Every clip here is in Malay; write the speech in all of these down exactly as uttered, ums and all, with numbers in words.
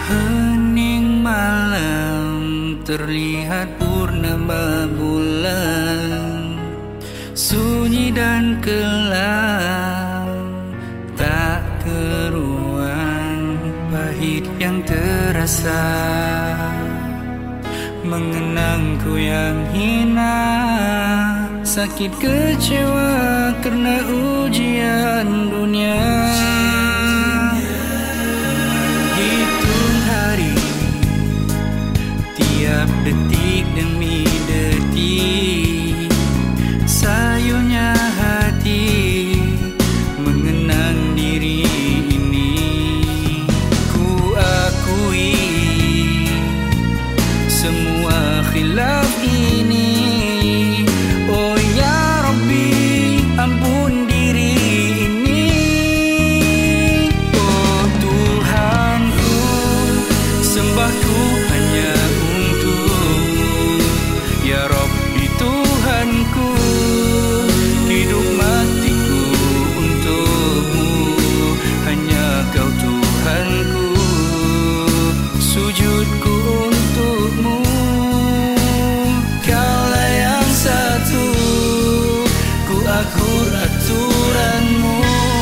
Hening malam, terlihat purnama bulan, sunyi dan kelam, tak keruan pahit yang terasa. Mengenangku yang hina, sakit kecewa karena ujian dunia. Hitung hari, tiap detik demi detik, sayunya hati mengenang diri ini. Ku akui semua khilaf ini. Oh ya Rabbi, ampun diri ini. Oh Tuhanku, sembahku hanya untukmu. Ya Rabbi Tuhanku, hidup matiku untukmu. Hanya Kau Tuhanku, sujudku untukmu. Kaulah yang satu, ku akur aturanmu.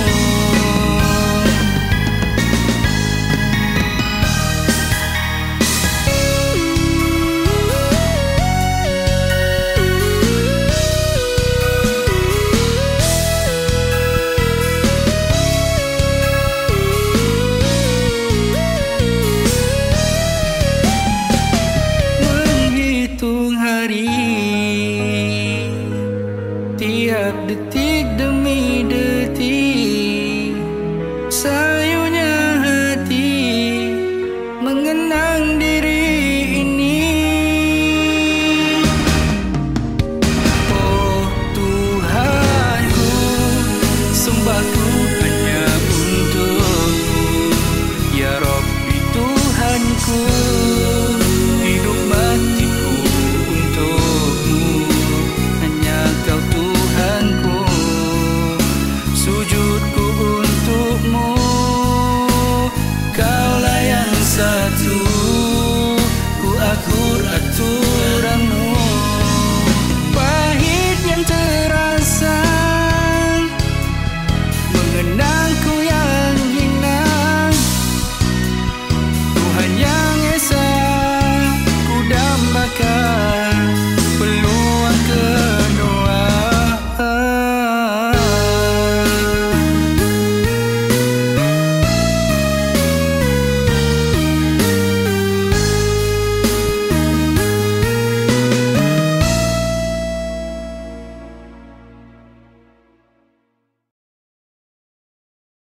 Tiap detik demi detik, sayunya hati mengenang diri ini. Oh Tuhanku, sembahku hanya untukmu. Ya Rabbi Tuhanku, hidup matiku untukmu. Hanya Kau Tuhanku, sujudku untukmu. Kaulah yang satu, ku akur aturanmu.